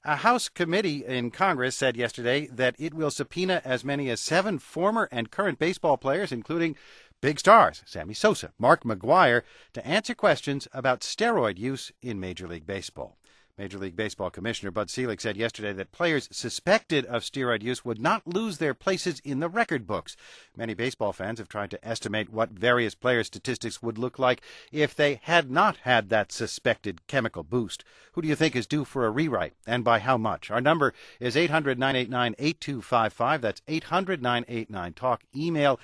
A House committee in Congress said yesterday that it will subpoena as many as 7 former and current baseball players, including big stars Sammy Sosa, Mark McGwire, to answer questions about steroid use in Major League Baseball. Major League Baseball Commissioner Bud Selig said yesterday that players suspected of steroid use would not lose their places in the record books. Many baseball fans have tried to estimate what various player statistics would look like if they had not had that suspected chemical boost. Who do you think is due for a rewrite, and by how much? Our number is 800-989-8255. That's 800-989-TALK. Email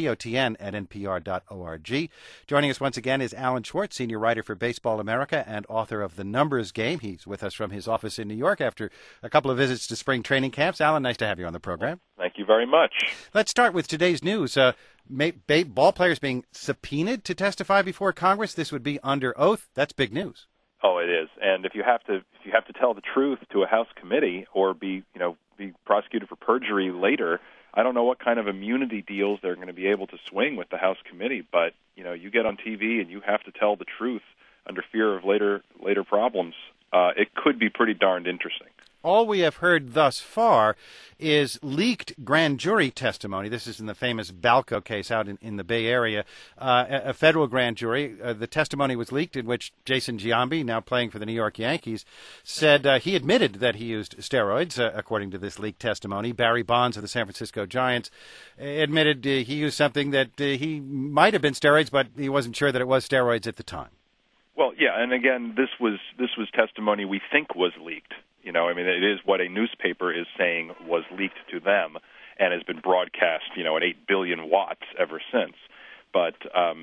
TOTN@NPR.org. Joining us once again is Alan Schwartz, senior writer for Baseball America and author of The Numbers Game. He's with us from his office in New York after a couple of visits to spring training camps. Alan, nice to have you on the program. Thank you very much. Let's start with today's news. Ball players being subpoenaed to testify before Congress. This would be under oath. That's big news. Oh, it is. And if you have to tell the truth to a House committee or be prosecuted for perjury later, I don't know what kind of immunity deals they're going to be able to swing with the House committee, but you get on TV and you have to tell the truth under fear of later problems. It could be pretty darned interesting. All we have heard thus far is leaked grand jury testimony. This is in the famous Balco case out in the Bay Area. A federal grand jury, the testimony was leaked in which Jason Giambi, now playing for the New York Yankees, said he admitted that he used steroids, according to this leaked testimony. Barry Bonds of the San Francisco Giants admitted he used something that he might have been steroids, but he wasn't sure that it was steroids at the time. Well, yeah, and again, this was testimony we think was leaked. It is what a newspaper is saying was leaked to them and has been broadcast, at 8 billion watts ever since. But,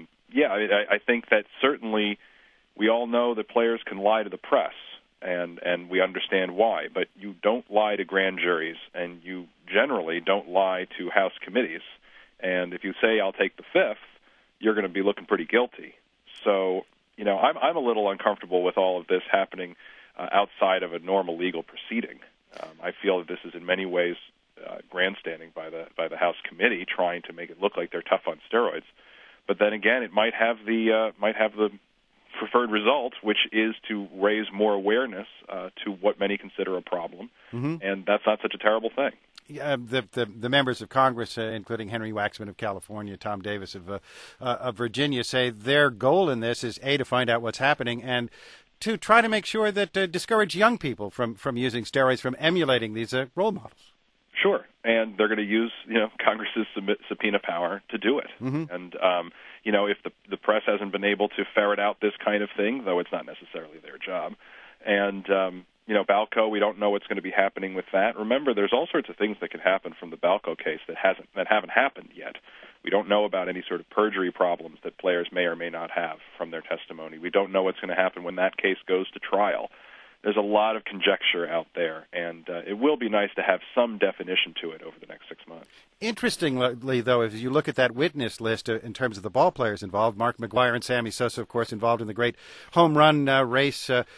I think that certainly we all know that players can lie to the press, and we understand why. But you don't lie to grand juries, and you generally don't lie to House committees. And if you say, I'll take the fifth, you're going to be looking pretty guilty. So, I'm a little uncomfortable with all of this happening outside of a normal legal proceeding. I feel that this is in many ways grandstanding by the House committee, trying to make it look like they're tough on steroids. But then again, it might have the preferred result, which is to raise more awareness to what many consider a problem, and that's not such a terrible thing. The members of Congress, including Henry Waxman of California, Tom Davis of Virginia, say their goal in this is to find out what's happening and to try to make sure that discourage young people from using steroids, from emulating these role models. Sure, and they're going to use Congress's subpoena power to do it. And if the press hasn't been able to ferret out this kind of thing, though it's not necessarily their job, and Balco, we don't know what's going to be happening with that. Remember, there's all sorts of things that could happen from the Balco case that haven't happened yet. We don't know about any sort of perjury problems that players may or may not have from their testimony. We don't know what's going to happen when that case goes to trial. There's a lot of conjecture out there, and it will be nice to have some definition to it over the next 6 months. Interestingly, though, if you look at that witness list in terms of the ball players involved, Mark McGwire and Sammy Sosa, of course, involved in the great home run race in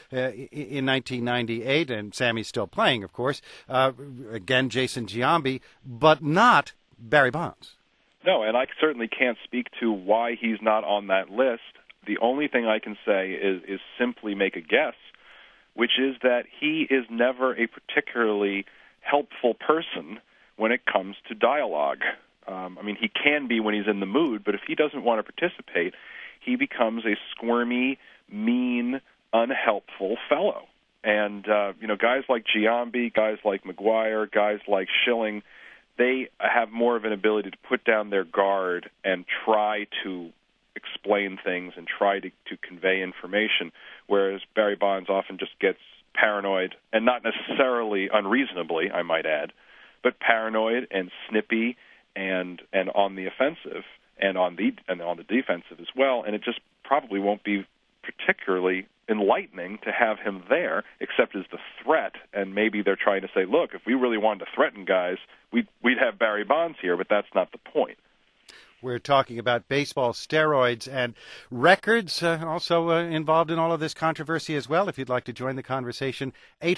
1998, and Sammy's still playing, of course. Again, Jason Giambi, but not Barry Bonds. No, and I certainly can't speak to why he's not on that list. The only thing I can say is simply make a guess, which is that he is never a particularly helpful person when it comes to dialogue. He can be when he's in the mood, but if he doesn't want to participate, he becomes a squirmy, mean, unhelpful fellow. And, guys like Giambi, guys like McGwire, guys like Schilling, they have more of an ability to put down their guard and try to explain things and try to convey information, whereas Barry Bonds often just gets paranoid, and not necessarily unreasonably, I might add, but paranoid and snippy and on the offensive and on the defensive as well, and it just probably won't be particularly enlightening to have him there, except as the threat. And maybe they're trying to say, look, if we really wanted to threaten guys, we'd have Barry Bonds here, but that's not the point. We're talking about baseball steroids and records, also involved in all of this controversy as well. If you'd like to join the conversation,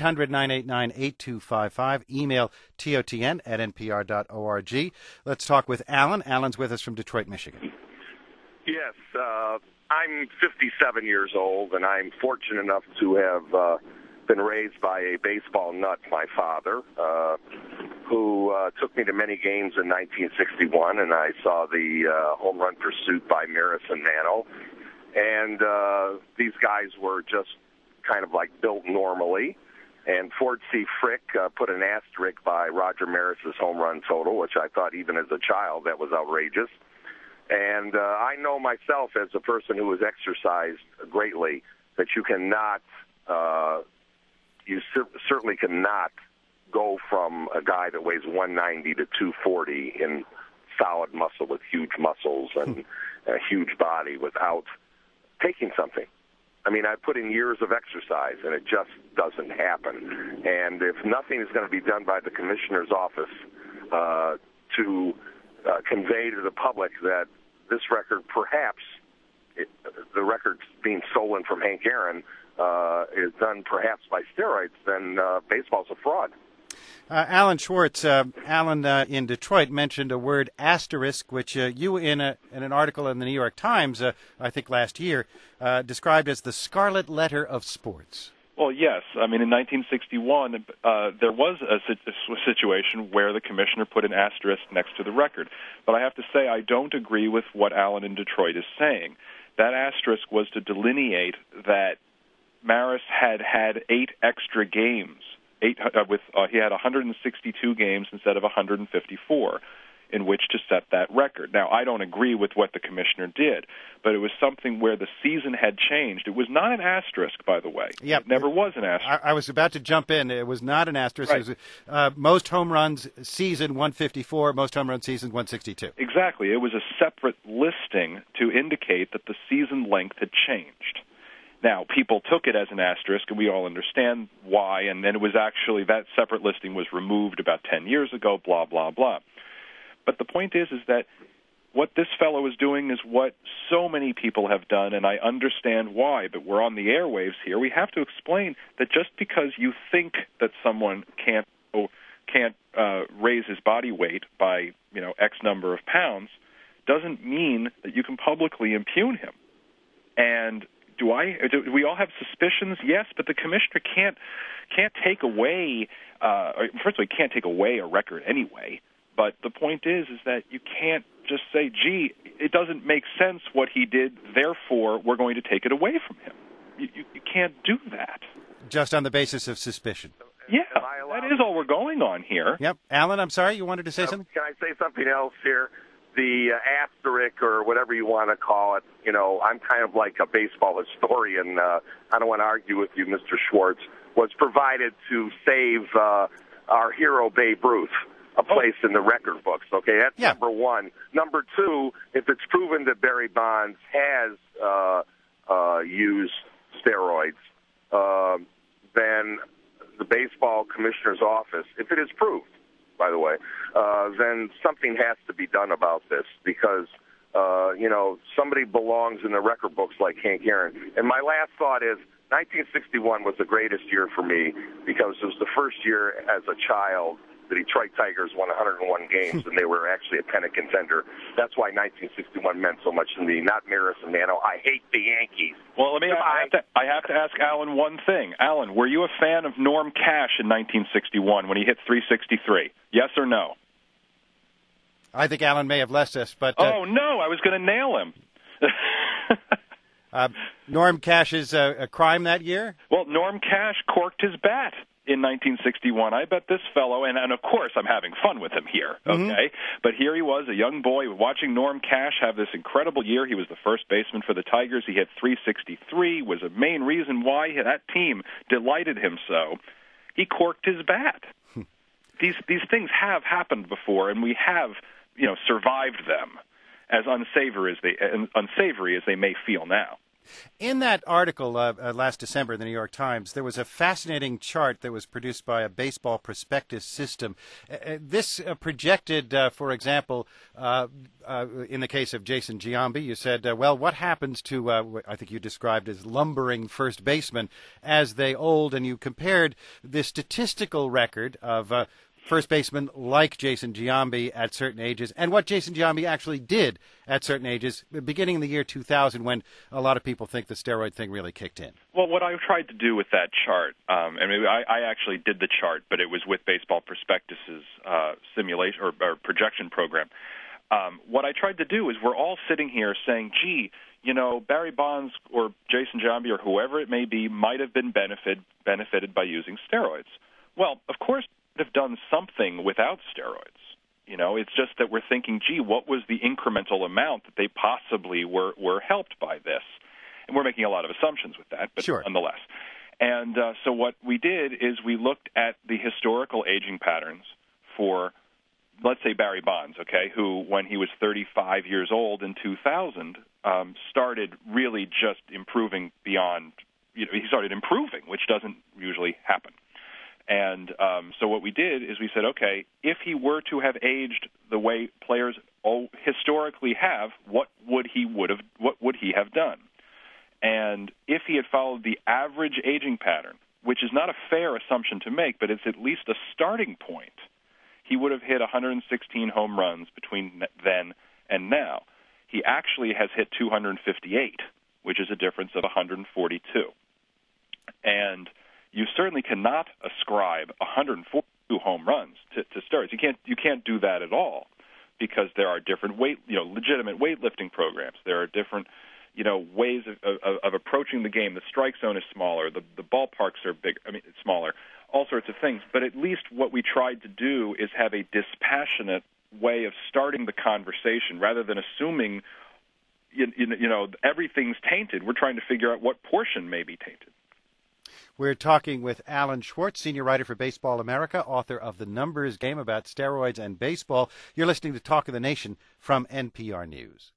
800-989-8255. Email TOTN@NPR.org. Let's talk with Alan. Alan's with us from Detroit, Michigan. Yes, I'm 57 years old, and I'm fortunate enough to have been raised by a baseball nut, my father, who took me to many games in 1961, and I saw the home run pursuit by Maris and Mantle. And these guys were just kind of like built normally. And Ford C. Frick put an asterisk by Roger Maris's home run total, which I thought even as a child that was outrageous. And I know myself as a person who has exercised greatly that you cannot, certainly cannot go from a guy that weighs 190 to 240 in solid muscle with huge muscles and a huge body without taking something. I mean, I put in years of exercise, and it just doesn't happen. And if nothing is going to be done by the commissioner's office to convey to the public that this record, perhaps the record being stolen from Hank Aaron, is done perhaps by steroids, then baseball's a fraud. Alan Schwartz, Alan in Detroit mentioned a word asterisk, which you in an article in the New York Times, I think last year, described as the scarlet letter of sports. Well, yes. I mean, in 1961, there was a situation where the commissioner put an asterisk next to the record. But I have to say I don't agree with what Alan in Detroit is saying. That asterisk was to delineate that Maris had 8 extra games. He had 162 games instead of 154 in which to set that record. Now, I don't agree with what the commissioner did, but it was something where the season had changed. It was not an asterisk, by the way. Yep. It never was an asterisk. I was about to jump in. It was not an asterisk. Right. It was, most home runs season 154, most home run season 162. Exactly. It was a separate listing to indicate that the season length had changed. Now, people took it as an asterisk, and we all understand why, and then it was actually that separate listing was removed about 10 years ago, blah, blah, blah. But the point is that what this fellow is doing is what so many people have done, and I understand why, but we're on the airwaves here. We have to explain that just because you think that someone can't raise his body weight by, X number of pounds doesn't mean that you can publicly impugn him. And do we all have suspicions? Yes, but the commissioner can't take away. First of all, he can't take away a record anyway. But the point is that you can't just say, "Gee, it doesn't make sense what he did. Therefore, we're going to take it away from him." You can't do that. Just on the basis of suspicion. Yeah, that is all we're going on here. Yep, Alan, I'm sorry, you wanted to say something? Can I say something else here? The asterisk, or whatever you want to call it, I'm kind of like a baseball historian. I don't want to argue with you, Mr. Schwartz, was provided to save our hero Babe Ruth a place in the record books. Okay, that's number one. Number two, if it's proven that Barry Bonds has used steroids, then the baseball commissioner's office, if it is proved, by the way, then something has to be done about this because, somebody belongs in the record books like Hank Aaron. And my last thought is 1961 was the greatest year for me because it was the first year as a child the Detroit Tigers won 101 games, and they were actually a pennant contender. That's why 1961 meant so much to me, not Maris and Mantle. I hate the Yankees. Well, I have to ask Alan one thing. Alan, were you a fan of Norm Cash in 1961 when he hit 363? Yes or no? I think Alan may have left us, but... oh, no, I was going to nail him. Norm Cash's a crime that year? Well, Norm Cash corked his bat in 1961. I bet this fellow, and of course I'm having fun with him here, okay? But here he was, a young boy, watching Norm Cash have this incredible year. He was the first baseman for the Tigers. He hit 363, was a main reason why that team delighted him so. He corked his bat. These things have happened before, and we have, survived them, as unsavory as they may feel now. In that article last December in the New York Times, there was a fascinating chart that was produced by a baseball prospectus system. This projected, for example, in the case of Jason Giambi, you said, what happens to, I think you described as lumbering first basemen as they old, and you compared the statistical record of first basemen like Jason Giambi at certain ages, and what Jason Giambi actually did at certain ages, beginning in the year 2000, when a lot of people think the steroid thing really kicked in. Well, what I tried to do with that chart, and maybe I actually did the chart, but it was with Baseball Prospectus's simulation or projection program. What I tried to do is we're all sitting here saying, gee, Barry Bonds or Jason Giambi or whoever it may be might have been benefited by using steroids. Well, of course, they've done something without steroids. It's just that we're thinking, gee, what was the incremental amount that they possibly were helped by this? And we're making a lot of assumptions with that, but sure. Nonetheless. And so what we did is we looked at the historical aging patterns for, let's say, Barry Bonds, okay, who, when he was 35 years old in 2000, started really just improving beyond, he started improving, which doesn't usually happen. And so what we did is we said, okay, if he were to have aged the way players historically have, what would he have done? And if he had followed the average aging pattern, which is not a fair assumption to make, but it's at least a starting point, he would have hit 116 home runs between then and now. He actually has hit 258, which is a difference of 142. And you certainly cannot ascribe 142 home runs to steroids. You can't do that at all, because there are different legitimate weightlifting programs. There are different ways of approaching the game. The strike zone is smaller. The ballparks are smaller. All sorts of things. But at least what we tried to do is have a dispassionate way of starting the conversation, rather than assuming everything's tainted. We're trying to figure out what portion may be tainted. We're talking with Alan Schwartz, senior writer for Baseball America, author of The Numbers Game about steroids and baseball. You're listening to Talk of the Nation from NPR News.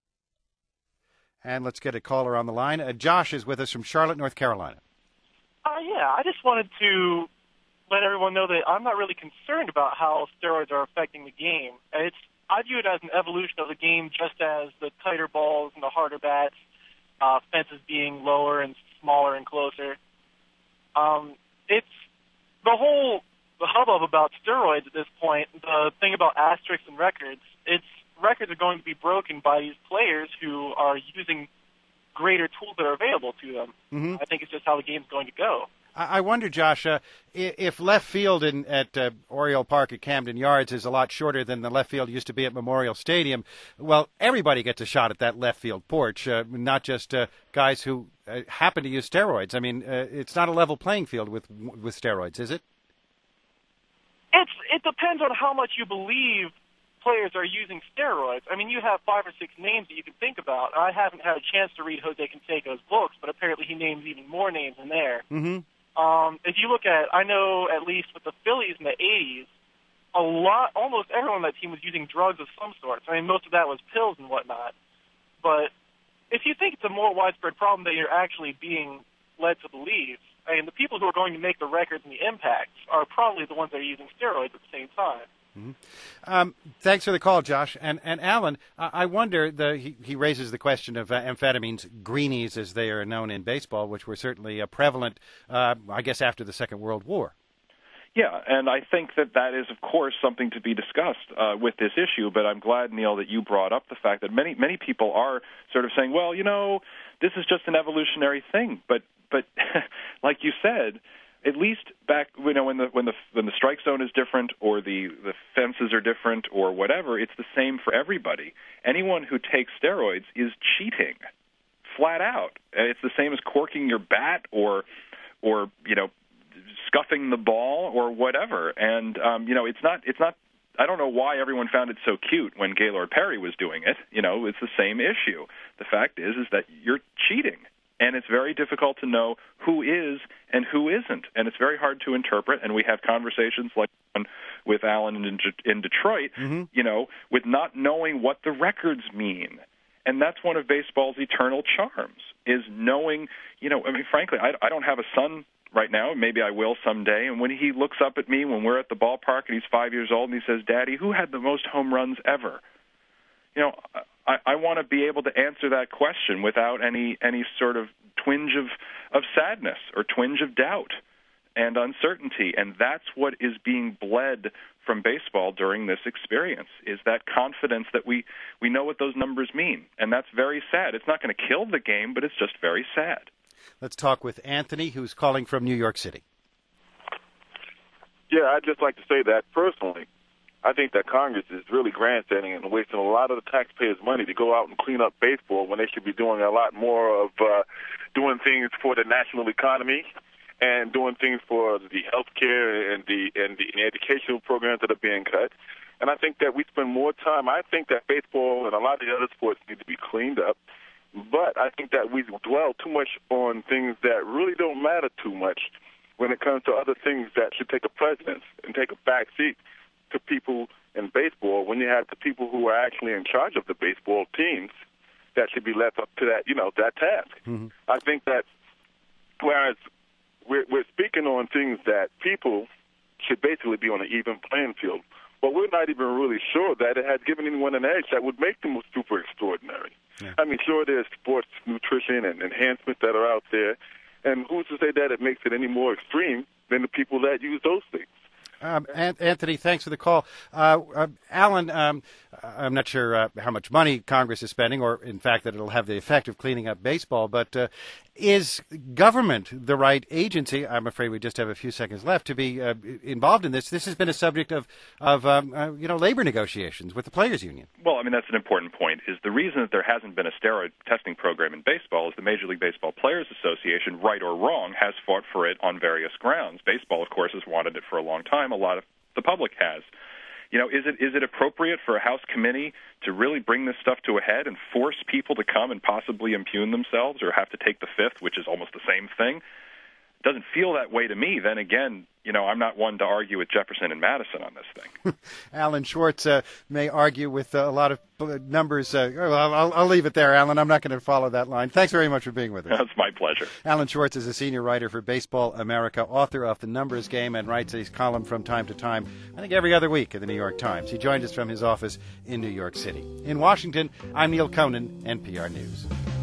And let's get a caller on the line. Josh is with us from Charlotte, North Carolina. I just wanted to let everyone know that I'm not really concerned about how steroids are affecting the game. I view it as an evolution of the game, just as the tighter balls and the harder bats, fences being lower and smaller and closer. It's the whole hubbub about steroids at this point. The thing about asterisks and records, records are going to be broken by these players who are using greater tools that are available to them. Mm-hmm. I think it's just how the game's going to go. I wonder, Josh, if left field at Oriole Park at Camden Yards is a lot shorter than the left field used to be at Memorial Stadium, well, everybody gets a shot at that left field porch, not just guys who happen to use steroids. I mean, it's not a level playing field with steroids, is it? It depends on how much you believe players are using steroids. I mean, you have 5 or 6 names that you can think about. I haven't had a chance to read Jose Canseco's books, but apparently he names even more names in there. Mm-hmm. If you look at, I know at least with the Phillies in the 80s, almost everyone on that team was using drugs of some sort. I mean, most of that was pills and whatnot. But if you think it's a more widespread problem than you're actually being led to believe, I mean, the people who are going to make the records and the impacts are probably the ones that are using steroids at the same time. Mm-hmm. Thanks for the call, Josh. And Alan, I wonder, he raises the question of amphetamines, greenies as they are known in baseball, which were certainly prevalent, I guess, after the Second World War. Yeah, and I think that is, of course, something to be discussed with this issue, but I'm glad, Neil, that you brought up the fact that many people are sort of saying, well, this is just an evolutionary thing. But like you said, at least back when the strike zone is different or the fences are different or whatever, it's the same for everybody. Anyone who takes steroids is cheating, flat out. It's the same as corking your bat or scuffing the ball or whatever. And it's not. I don't know why everyone found it so cute when Gaylord Perry was doing it. It's the same issue. The fact is that you're cheating. And it's very difficult to know who is and who isn't. And it's very hard to interpret. And we have conversations like one with Alan in Detroit, mm-hmm. With not knowing what the records mean. And that's one of baseball's eternal charms, is knowing, frankly, I don't have a son right now. Maybe I will someday. And when he looks up at me when we're at the ballpark and he's 5 years old and he says, Daddy, who had the most home runs ever? I want to be able to answer that question without any sort of twinge of sadness or twinge of doubt. and uncertainty, and that's what is being bled from baseball during this experience, is that confidence that we know what those numbers mean, and that's very sad. It's not going to kill the game, but it's just very sad. Let's talk with Anthony, who's calling from New York City. Yeah, I'd just like to say that personally, I think that Congress is really grandstanding and wasting a lot of the taxpayers' money to go out and clean up baseball when they should be doing a lot more of doing things for the national economy and doing things for the health care and the educational programs that are being cut. And I think that we spend more time. I think that baseball and a lot of the other sports need to be cleaned up. But I think that we dwell too much on things that really don't matter too much when it comes to other things that should take a precedence and take a back seat to people in baseball, when you have the people who are actually in charge of the baseball teams that should be left up to that, that task. Mm-hmm. I think that whereas we're speaking on things that people should basically be on an even playing field, but we're not even really sure that it has given anyone an edge that would make them super extraordinary. Yeah. I mean, sure, there's sports nutrition and enhancements that are out there, and who's to say that it makes it any more extreme than the people that use those things? Anthony, thanks for the call. Alan, I'm not sure how much money Congress is spending, or in fact that it'll have the effect of cleaning up baseball, but is government the right agency? I'm afraid we just have a few seconds left to be involved in this. This has been a subject of labor negotiations with the Players Union. Well, I mean, that's an important point. Is the reason that there hasn't been a steroid testing program in baseball is the Major League Baseball Players Association, right or wrong, has fought for it on various grounds. Baseball, of course, has wanted it for a long time. A lot of the public has. Is it appropriate for a House committee to really bring this stuff to a head and force people to come and possibly impugn themselves or have to take the fifth, which is almost the same thing? It doesn't feel that way to me. Then again, I'm not one to argue with Jefferson and Madison on this thing. Alan Schwartz may argue with a lot of numbers. I'll leave it there, Alan. I'm not going to follow that line. Thanks very much for being with us. It's my pleasure. Alan Schwartz is a senior writer for Baseball America, author of The Numbers Game, and writes his column from time to time, I think every other week, in the New York Times. He joined us from his office in New York City. In Washington, I'm Neil Conan, NPR News.